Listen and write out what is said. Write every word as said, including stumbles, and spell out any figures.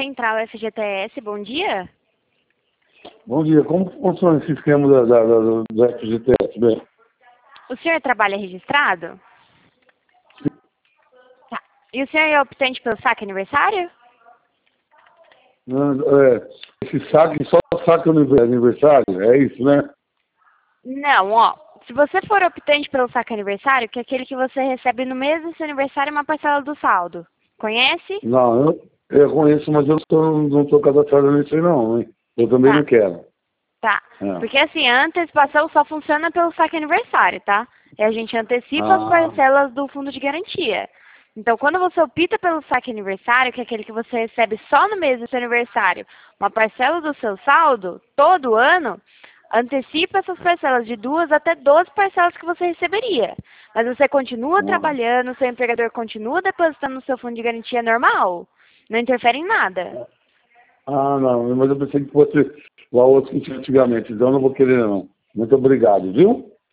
Central F G T S, bom dia. Bom dia. Como funciona esse esquema da, da, da, do F G T S, bem? O senhor trabalha registrado? Sim. Tá. E o senhor é optante pelo saque aniversário? Não, é, esse saque, só saque aniversário, é isso, né? Não, ó. Se você for optante pelo saque aniversário, que é aquele que você recebe no mês do seu aniversário uma parcela do saldo. Conhece? Não, eu, eu conheço, mas eu não estou cadastrado nisso aí não, hein? Eu também Tá. não quero. Tá. É. Porque assim, a antecipação só funciona pelo saque aniversário, tá? E a gente antecipa as Ah, parcelas do fundo de garantia. Então, quando você opta pelo saque aniversário, que é aquele que você recebe só no mês do seu aniversário, uma parcela do seu saldo, todo ano, antecipa essas parcelas de duas até doze parcelas que você receberia. Mas você continua ah, trabalhando, seu empregador continua depositando no seu fundo de garantia normal. Não interfere em nada. ah, não, mas eu pensei que fosse igual outros que tinha antigamente, então eu não vou querer não. Muito obrigado, viu?